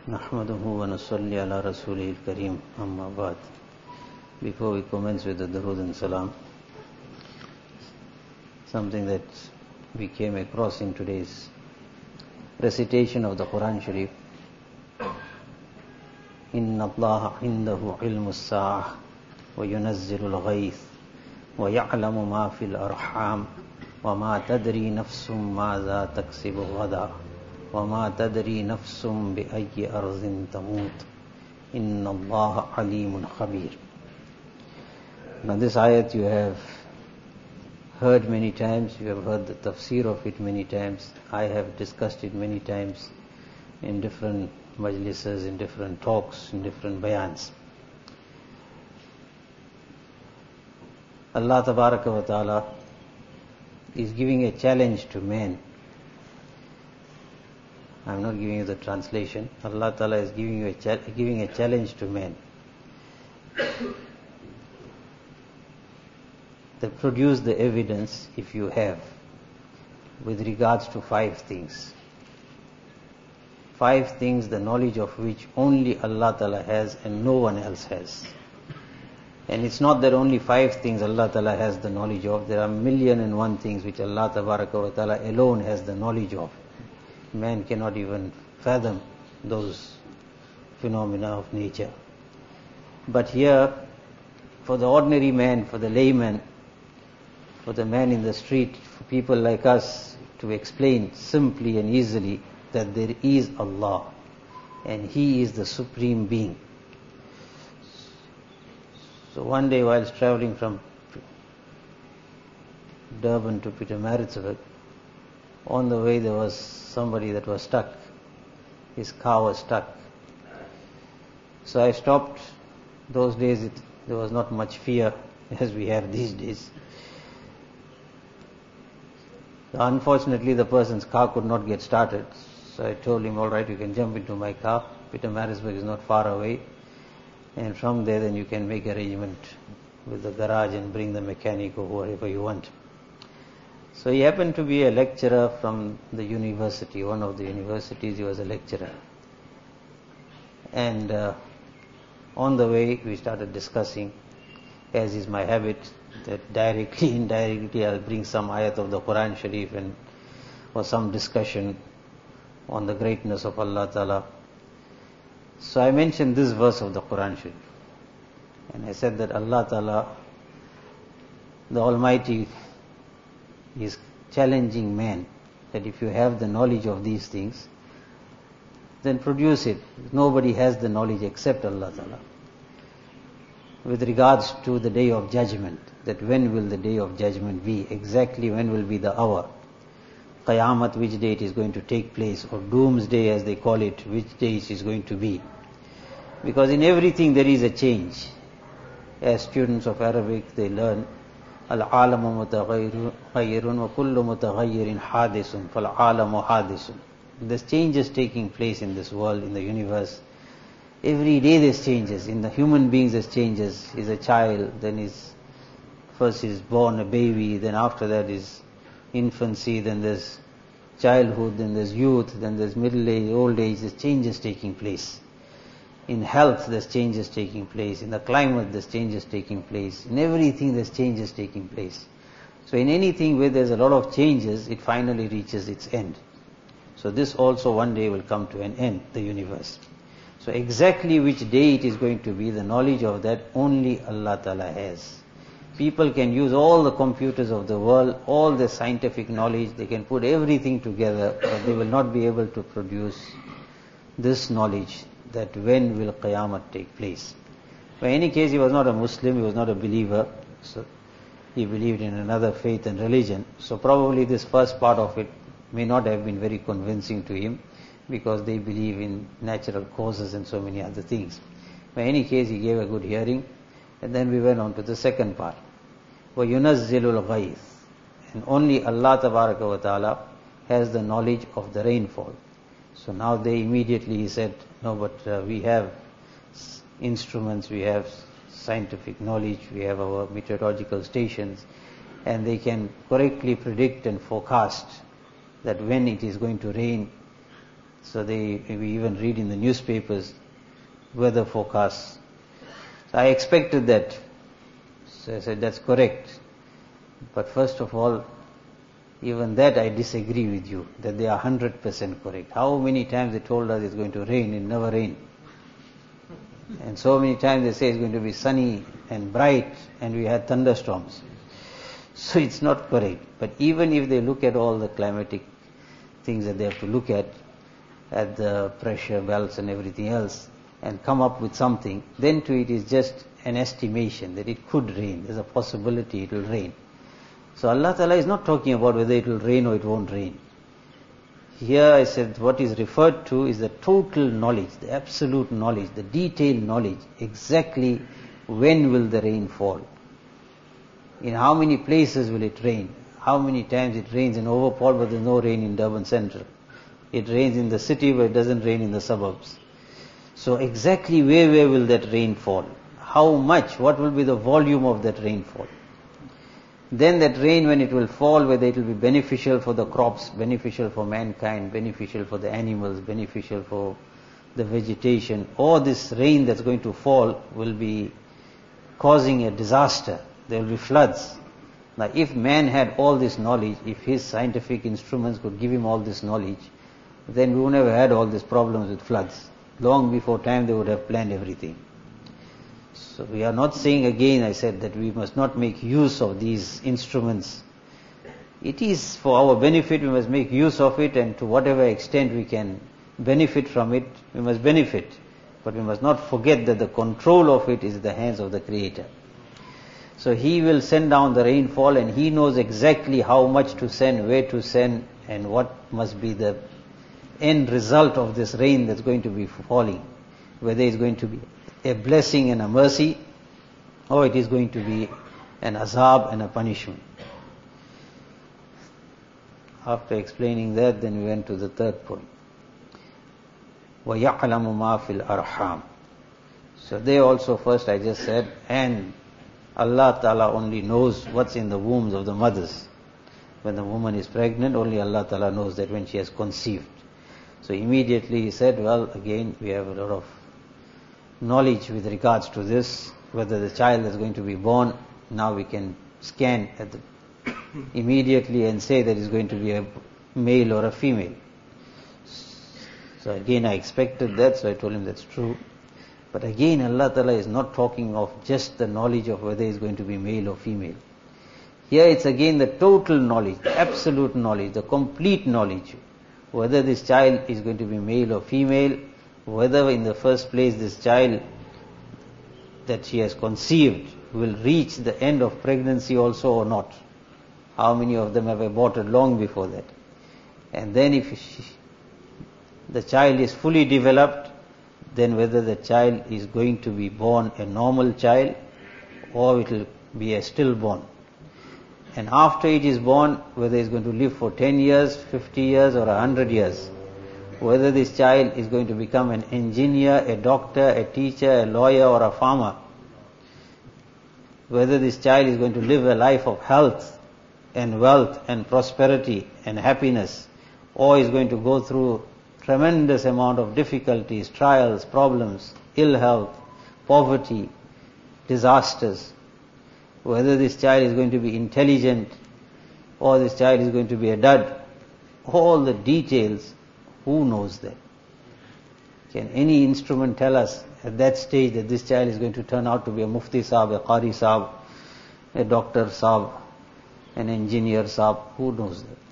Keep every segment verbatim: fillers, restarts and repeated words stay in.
نحمده ونصلي على رسوله الكريم أما بعد. Before we commence with the Durood and Salam, something that we came across in today's recitation of the Quran Sharif. إن الله عنده علم الساعة وينزل الغيث ويعلم ما في الأرحام وما تدري نفس ماذا تكسب غدا وما تدري نفس بأي أرض تموت إن الله عليم خبير. Now this ayat you have heard many times, you have heard the tafsir of it many times. I have discussed it many times in different majlises, in different talks, in different bayans. Allah Tabaraka wa Ta'ala is giving a challenge to men. I am not giving you the translation. Allah Ta'ala is giving you a cha- giving a challenge to men. To produce the evidence, if you have, with regards to five things. Five things, the knowledge of which only Allah Ta'ala has and no one else has. And it's not that only five things Allah Ta'ala has the knowledge of. There are million and one things which Allah Tabaraka wa Ta'ala alone has the knowledge of. Man cannot even fathom those phenomena of nature. But here, for the ordinary man, for the layman, for the man in the street, for people like us, to explain simply and easily that there is Allah and He is the Supreme Being. So one day while traveling from Durban to Pietermaritzburg, on the way there was somebody that was stuck. His car was stuck. So I stopped. Those days it, there was not much fear as we have these days. So unfortunately the person's car could not get started. So I told him, all right, you can jump into my car. Pietermaritzburg is not far away. And from there then you can make arrangement with the garage and bring the mechanic or whoever you want. So he happened to be a lecturer from the university, one of the universities. He was a lecturer. And uh, on the way we started discussing, as is my habit, that directly, indirectly I'll bring some ayat of the Quran Sharif and or some discussion on the greatness of Allah Ta'ala. So I mentioned this verse of the Quran Sharif. And I said that Allah Ta'ala, the Almighty, is challenging man that if you have the knowledge of these things, then produce it. Nobody has the knowledge except Allah Ta'ala. With regards to the day of judgment, that when will the day of judgment be, exactly when will be the hour, Qayamat, which day it is going to take place, or Doomsday as they call it, which day it is going to be. Because in everything there is a change. As students of Arabic, they learn Al-alamu mutaghayyirun wa kullu mutaghayyirin hadisun fal-alamu hadisun. There's changes taking place in this world, in the universe. Every day there's changes. In the human beings there's changes. He's a child, then he's first he's born a baby, then after that is infancy, then there's childhood, then there's youth, then there's middle age, old age. There's changes taking place. In health there's changes taking place. In the climate there's changes taking place. In everything there's changes taking place. So in anything where there's a lot of changes, it finally reaches its end. So this also one day will come to an end, the universe. So exactly which day it is going to be, the knowledge of that only Allah Ta'ala has. People can use all the computers of the world, all the scientific knowledge, they can put everything together, but they will not be able to produce this knowledge, that when will Qiyamah take place. But in any case, he was not a Muslim, he was not a believer, so he believed in another faith and religion. So probably this first part of it may not have been very convincing to him, because they believe in natural causes and so many other things. But in any case, he gave a good hearing, and then we went on to the second part. وَيُنَزِّلُ الْغَيْثِ. And only Allah Tabaraka wa Ta'ala has the knowledge of the rainfall. So now they immediately, he said, no, but uh, we have instruments, we have scientific knowledge, we have our meteorological stations, and they can correctly predict and forecast that when it is going to rain So they, we even read in the newspapers, weather forecasts. So I expected that. So I said, that's correct. But first of all, even that I disagree with you, that they are one hundred percent correct. How many times they told us it's going to rain, it never rained. And so many times they say it's going to be sunny and bright, and we had thunderstorms. So it's not correct. But even if they look at all the climatic things that they have to look at, at the pressure belts and everything else, and come up with something, then to it is just an estimation that it could rain. There's a possibility it will rain. So Allah Ta'ala is not talking about whether it will rain or it won't rain. Here I said what is referred to is the total knowledge, the absolute knowledge, the detailed knowledge, exactly when will the rain fall. In how many places will it rain? How many times it rains in Overport but there's no rain in Durban Central. It rains in the city but it doesn't rain in the suburbs. So exactly where, where will that rain fall? How much? What will be the volume of that rainfall? Then that rain, when it will fall, whether it will be beneficial for the crops, beneficial for mankind, beneficial for the animals, beneficial for the vegetation, or this rain that's going to fall will be causing a disaster. There will be floods. Now if man had all this knowledge, if his scientific instruments could give him all this knowledge, then we would never had all these problems with floods. Long before time they would have planned everything. So we are not saying again, I said, that we must not make use of these instruments. It is for our benefit, we must make use of it, and to whatever extent we can benefit from it, we must benefit. But we must not forget that the control of it is in the hands of the Creator. So He will send down the rainfall, and He knows exactly how much to send, where to send, and what must be the end result of this rain that's going to be falling. Whether it's going to be a blessing and a mercy, or it is going to be an azab and a punishment. After explaining that, then we went to the third point. وَيَعْلَمُ مَا فِي الْأَرْحَامِ. So there also first I just said, and Allah Ta'ala only knows what's in the wombs of the mothers. When the woman is pregnant, only Allah Ta'ala knows that when she has conceived. So immediately he said, well, again, we have a lot of knowledge with regards to this, whether the child is going to be born. Now we can scan at the immediately and say that it's going to be a male or a female. So again I expected that, so I told him that's true. But again Allah Ta'ala is not talking of just the knowledge of whether it's going to be male or female. Here it's again the total knowledge, the absolute knowledge, the complete knowledge, whether this child is going to be male or female, whether in the first place this child that she has conceived will reach the end of pregnancy also or not. How many of them have aborted long before that? And then if she, the child is fully developed, then whether the child is going to be born a normal child or it will be a stillborn. And after it is born, whether it's going to live for ten years, fifty years or one hundred years. Whether this child is going to become an engineer, a doctor, a teacher, a lawyer or a farmer. Whether this child is going to live a life of health and wealth and prosperity and happiness, or is going to go through tremendous amount of difficulties, trials, problems, ill health, poverty, disasters. Whether this child is going to be intelligent or this child is going to be a dud. All the details, who knows that? Can any instrument tell us at that stage that this child is going to turn out to be a mufti saab, a qari saab, a doctor saab, an engineer saab? Who knows that?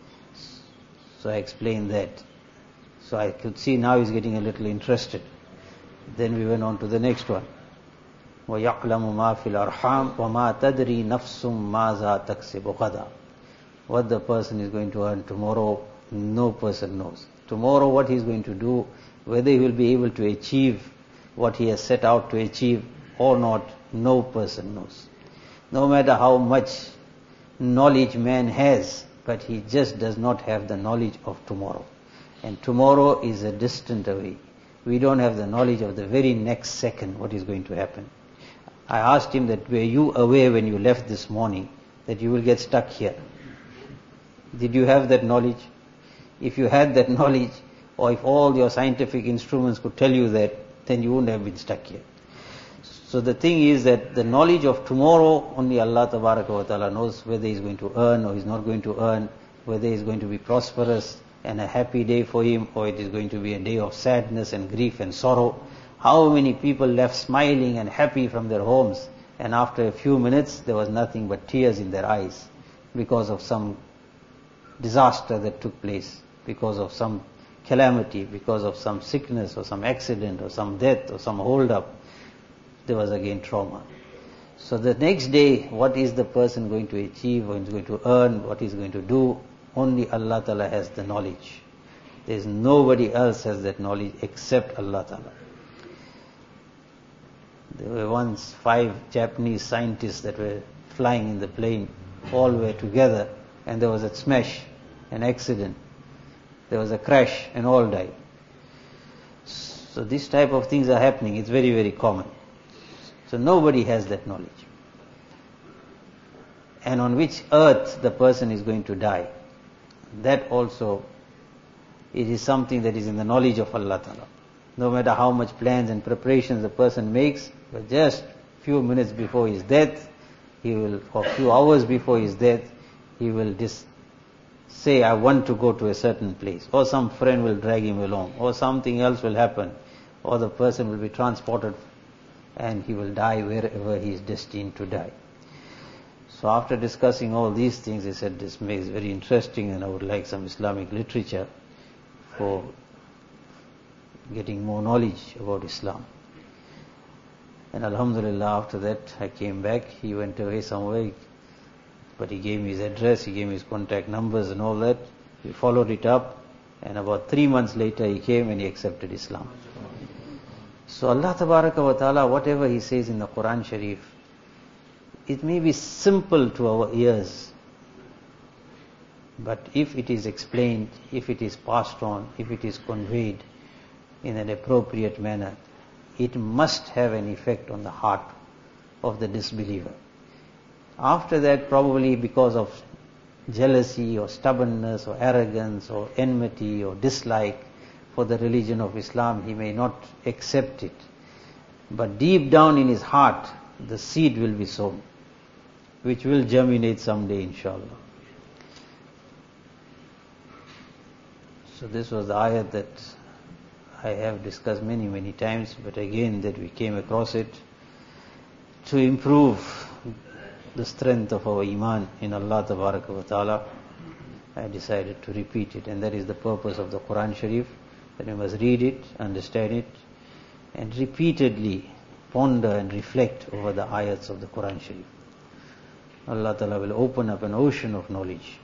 So I explained that. So I could see now he's getting a little interested. Then we went on to the next one. وَيَعْلَمُ مَا فِي الْأَرْحَامِ وَمَا تَدْرِي نَفْسٌ مَاذَا تَكْسِبُ غَدًا. What the person is going to earn tomorrow, no person knows. Tomorrow what he is going to do, whether he will be able to achieve what he has set out to achieve or not, no person knows. No matter how much knowledge man has, but he just does not have the knowledge of tomorrow. And tomorrow is a distant away. We don't have the knowledge of the very next second what is going to happen. I asked him that, were you aware when you left this morning that you will get stuck here? Did you have that knowledge? If you had that knowledge, Or if all your scientific instruments could tell you that, then you wouldn't have been stuck here. So the thing is that the knowledge of tomorrow, only Allah Tabaraka wa Ta'ala knows whether he's going to earn or he's not going to earn, whether he's going to be prosperous and a happy day for him, or it is going to be a day of sadness and grief and sorrow. How many people left smiling and happy from their homes, and after a few minutes there was nothing but tears in their eyes because of some disaster that took place, because of some calamity, because of some sickness or some accident or some death or some hold-up. There was again trauma. So the next day, what is the person going to achieve, what is going to earn, what is going to do? Only Allah Ta'ala has the knowledge. There is nobody else has that knowledge except Allah Ta'ala. There were once five Japanese scientists that were flying in the plane. All were together, and there was a smash, an accident. There was a crash, and all died. So this type of things are happening. It's very, very common. So nobody has that knowledge. And on which earth the person is going to die, that also, it is something that is in the knowledge of Allah Ta'ala. No matter how much plans and preparations the person makes, but just few minutes before his death, he will, or few hours before his death, he will just say, I want to go to a certain place, or some friend will drag him along, or something else will happen, or the person will be transported and he will die wherever he is destined to die. So after discussing all these things, he said, this makes very interesting and I would like some Islamic literature for getting more knowledge about Islam. And Alhamdulillah, after that I came back. He went away somewhere, but he gave me his address, he gave me his contact numbers and all that. We followed it up, and about three months later he came and he accepted Islam. So Allah Tabaraka wa Ta'ala, whatever He says in the Quran Sharif, it may be simple to our ears, but if it is explained, if it is passed on, if it is conveyed in an appropriate manner, it must have an effect on the heart of the disbeliever. After that, probably because of jealousy or stubbornness or arrogance or enmity or dislike for the religion of Islam, he may not accept it. But deep down in his heart, the seed will be sown, which will germinate someday, inshallah. So this was the ayat that I have discussed many, many times, but again that we came across it to improve the strength of our iman in Allah Tabaraka wa Ta'ala. I decided to repeat it, and that is the purpose of the Quran Sharif, that we must read it, understand it, and repeatedly ponder and reflect over the ayats of the Quran Sharif. Allah Ta'ala will open up an ocean of knowledge